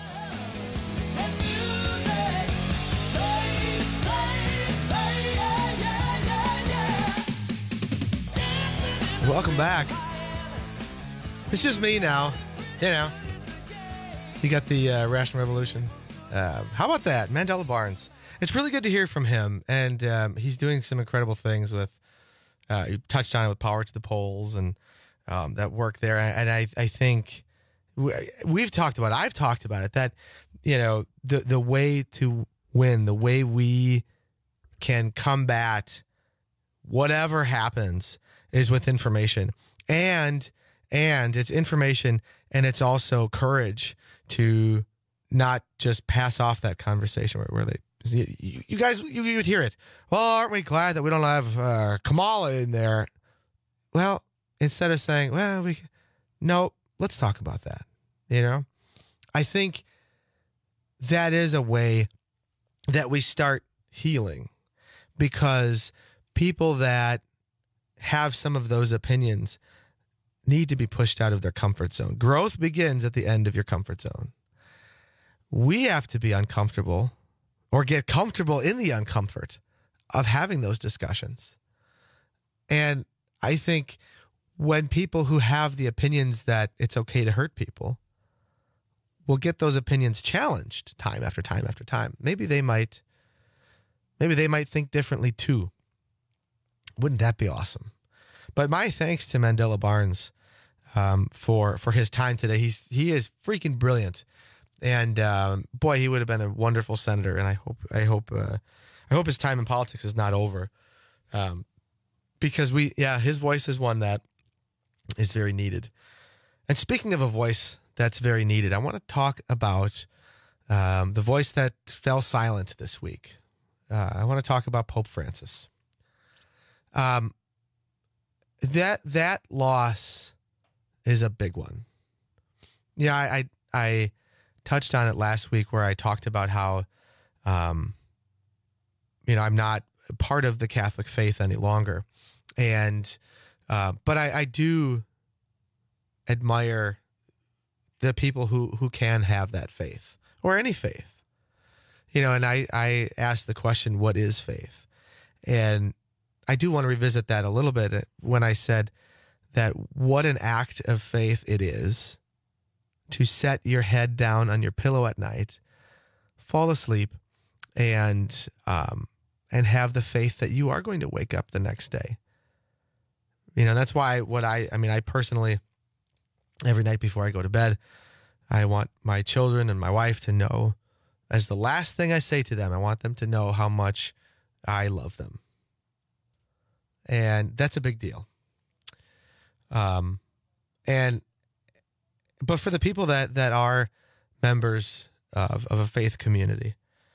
Welcome back. It's just me now. You know. You got the Rational Revolution. How about that? Mandela Barnes. It's really good to hear from him, and he's doing some incredible things with, you touched on it with Power to the Polls and that work there. And I think we've talked about it. I've talked about it, that, you know, the way to win, the way we can combat whatever happens is with information. And it's information, and it's also courage to not just pass off that conversation where they, you guys, you would hear it. Well, aren't we glad that we don't have Kamala in there? Well, instead of saying, well, no, let's talk about that. You know, I think that is a way that we start healing, because people that have some of those opinions need to be pushed out of their comfort zone. Growth begins at the end of your comfort zone. We have to be uncomfortable or get comfortable in the uncomfort of having those discussions. And I think when people who have the opinions that it's okay to hurt people will get those opinions challenged time after time after time, maybe they might think differently too. Wouldn't that be awesome? But my thanks to Mandela Barnes for his time today. He is freaking brilliant. And boy, he would have been a wonderful senator. And I hope his time in politics is not over, because his voice is one that is very needed. And speaking of a voice that's very needed, I want to talk about the voice that fell silent this week. I want to talk about Pope Francis. That loss is a big one. Yeah, I touched on it last week where I talked about how, I'm not part of the Catholic faith any longer. And, but I do admire the people who can have that faith, or any faith, and I asked the question, what is faith? And I do want to revisit that a little bit when I said that what an act of faith it is to set your head down on your pillow at night, fall asleep, and have the faith that you are going to wake up the next day. That's why I personally, every night before I go to bed, I want my children and my wife to know, as the last thing I say to them, I want them to know how much I love them. And that's a big deal. But for the people that are members of a faith community,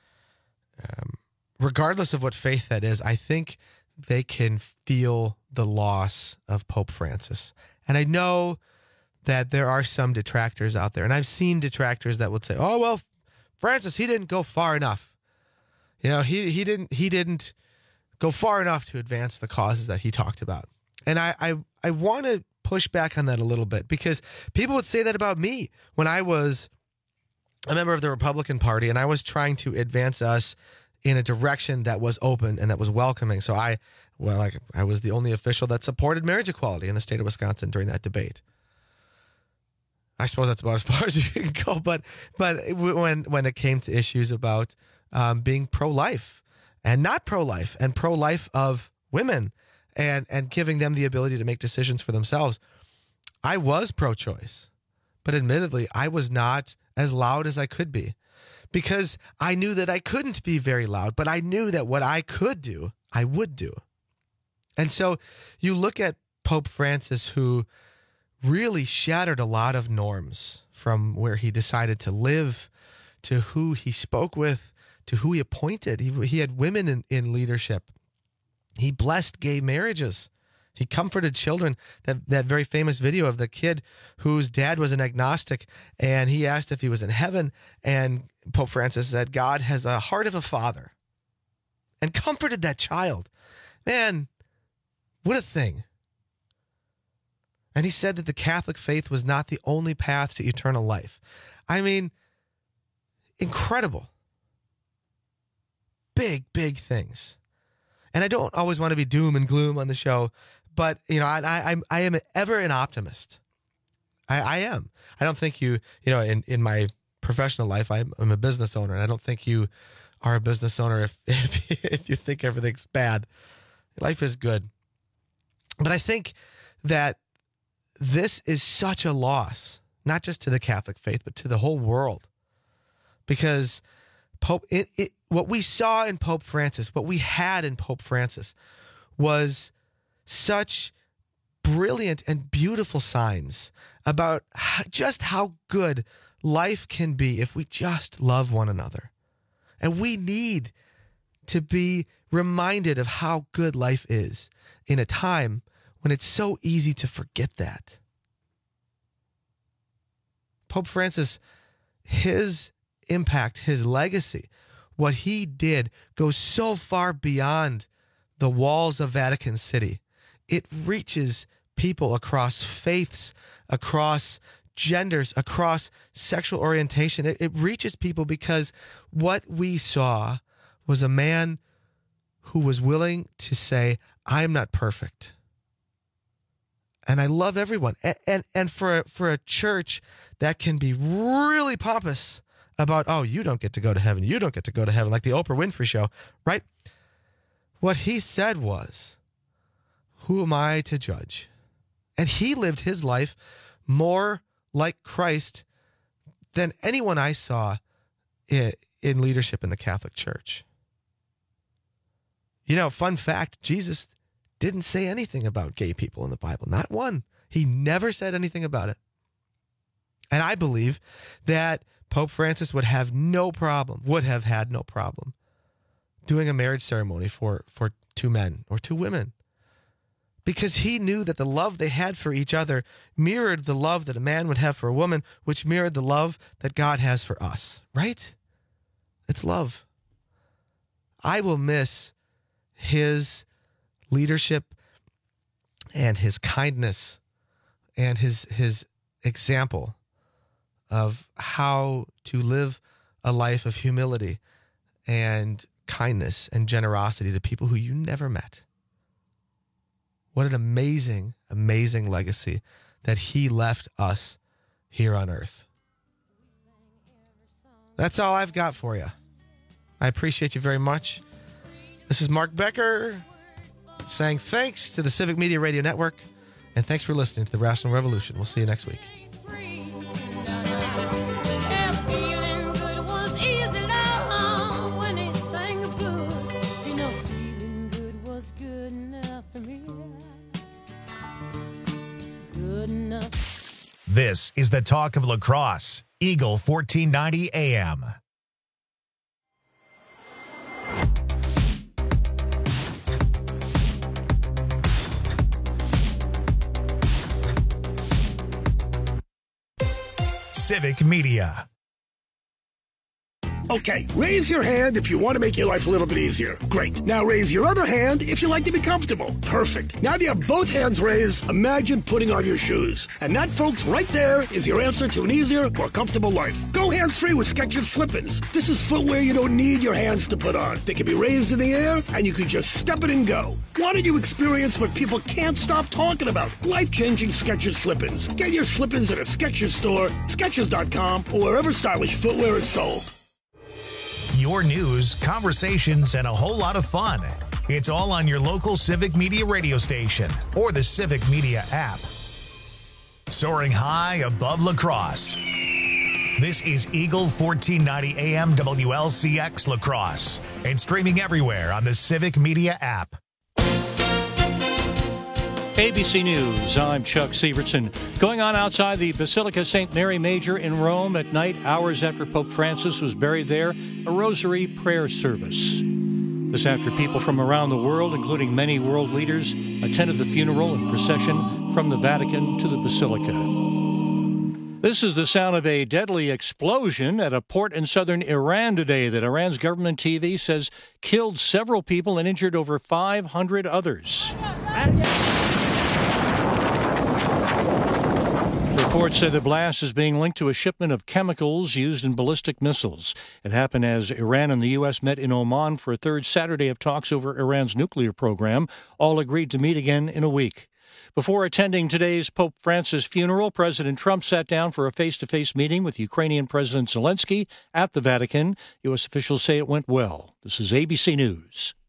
regardless of what faith that is, I think they can feel the loss of Pope Francis. And I know that there are some detractors out there, and I've seen detractors that would say, "Oh, well, Francis, he didn't go far enough. He didn't go far enough to advance the causes that he talked about." And I want to push back on that a little bit, because people would say that about me when I was a member of the Republican Party, and I was trying to advance us in a direction that was open and that was welcoming. So I was the only official that supported marriage equality in the state of Wisconsin during that debate. I suppose that's about as far as you can go. But when it came to issues about being pro-life and not pro-life and pro-life of women and giving them the ability to make decisions for themselves, I was pro-choice. But admittedly, I was not as loud as I could be because I knew that I couldn't be very loud, but I knew that what I could do, I would do. And so you look at Pope Francis, who really shattered a lot of norms from where he decided to live to who he spoke with to who he appointed. He had women in leadership. He blessed gay marriages. He comforted children. That very famous video of the kid whose dad was an agnostic, and he asked if he was in heaven, and Pope Francis said, God has a heart of a father, and comforted that child. Man, what a thing. And he said that the Catholic faith was not the only path to eternal life. I mean, incredible. Big, big things. And I don't always want to be doom and gloom on the show, but I am ever an optimist. I am. I don't think in my professional life, I'm a business owner, and I don't think you are a business owner if you think everything's bad. Life is good. But I think that this is such a loss, not just to the Catholic faith, but to the whole world. Because what we saw in Pope Francis, what we had in Pope Francis was such brilliant and beautiful signs about just how good life can be if we just love one another. And we need to be reminded of how good life is in a time when it's so easy to forget that. Pope Francis, his impact, his legacy, what he did goes so far beyond the walls of Vatican City. It reaches people across faiths, across genders, across sexual orientation. It reaches people because what we saw was a man who was willing to say, I'm not perfect. And I love everyone. And for a church that can be really pompous about, oh, you don't get to go to heaven. You don't get to go to heaven, like the Oprah Winfrey Show, right? What he said was, who am I to judge? And he lived his life more like Christ than anyone I saw in leadership in the Catholic Church. Fun fact, Jesus didn't say anything about gay people in the Bible. Not one. He never said anything about it. And I believe that Pope Francis would have had no problem doing a marriage ceremony for two men or two women, because he knew that the love they had for each other mirrored the love that a man would have for a woman, which mirrored the love that God has for us, right? It's love. I will miss his leadership and his kindness and his example of how to live a life of humility and kindness and generosity to people who you never met. What an amazing, amazing legacy that he left us here on earth. That's all I've got for you. I appreciate you very much. This is Mark Becker saying thanks to the Civic Media Radio Network, and thanks for listening to the Rational Revolution. We'll see you next week. This is the talk of La Crosse, Eagle 1490 AM. Civic Media. Okay, raise your hand if you want to make your life a little bit easier. Great. Now raise your other hand if you like to be comfortable. Perfect. Now that you have both hands raised, imagine putting on your shoes. And that, folks, right there is your answer to an easier, more comfortable life. Go hands-free with Skechers Slip-ins. This is footwear you don't need your hands to put on. They can be raised in the air, and you can just step it and go. Why don't you experience what people can't stop talking about? Life-changing Skechers Slip-ins. Get your Slip-ins at a Skechers store, Skechers.com, or wherever stylish footwear is sold. Your news, conversations, and a whole lot of fun. It's all on your local Civic Media radio station or the Civic Media app. Soaring high above La Crosse. This is Eagle 1490 AM WLCX La Crosse and streaming everywhere on the Civic Media app. ABC News, I'm Chuck Severson. Going on outside the Basilica St. Mary Major in Rome at night, hours after Pope Francis was buried there, a rosary prayer service. This after people from around the world, including many world leaders, attended the funeral and procession from the Vatican to the Basilica. This is the sound of a deadly explosion at a port in southern Iran today that Iran's government TV says killed several people and injured over 500 others. Reports say the blast is being linked to a shipment of chemicals used in ballistic missiles. It happened as Iran and the U.S. met in Oman for a third Saturday of talks over Iran's nuclear program. All agreed to meet again in a week. Before attending today's Pope Francis funeral, President Trump sat down for a face-to-face meeting with Ukrainian President Zelensky at the Vatican. U.S. officials say it went well. This is ABC News.